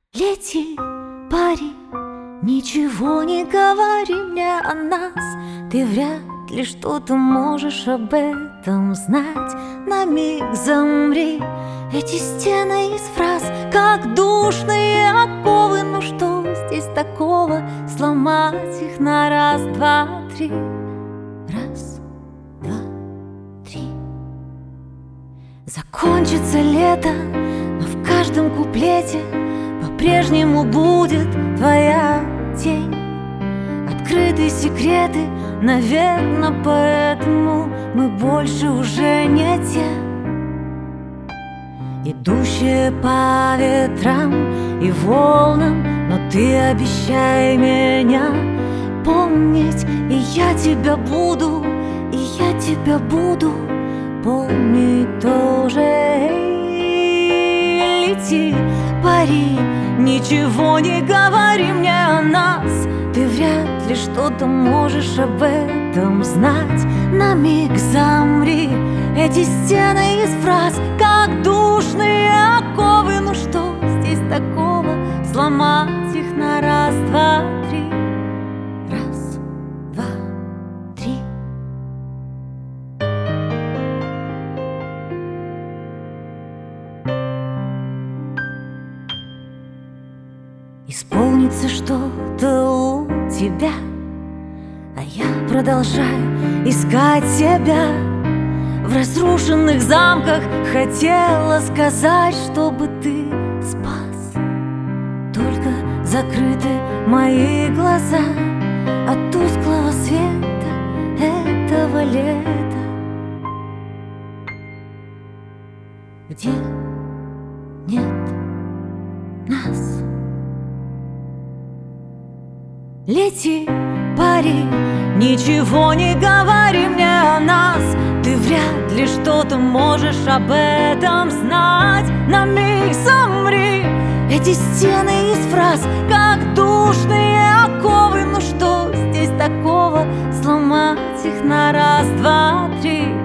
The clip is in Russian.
Лети, пари, ничего не говори мне о нас. Ты вряд ли что-то можешь об этом знать. На миг замри, эти стены из фраз, как душные оковы. Ну что здесь такого, сломать их на раз, два, три. Раз, два, три. Закончится лето, но в каждом куплете по-прежнему будет твоя тень. Открытые секреты, наверное, поэтому мы больше уже не те, идущие по ветрам и волнам. Но ты обещай меня помнить, и я тебя буду, и я тебя буду помнить тоже. Лети, пари, ничего не говори мне о нас. Ты вряд ли что-то можешь об этом знать. На миг замри, эти стены из фраз, как душные оковы. Ну что здесь такого, сломать их на раз, два, три. Раз, два, три. Исполнится что-то у тебя, а я продолжаю искать себя. В разрушенных замках хотела сказать, чтобы ты спас. Только закрыты мои глаза от тусклого света этого лета, где нет нас. Лети, пари, ничего не говори мне о нас. Ты вряд ли что-то можешь об этом знать. На миг замри, эти стены из фраз, как душные оковы. Ну что здесь такого, сломать их на раз, два, три.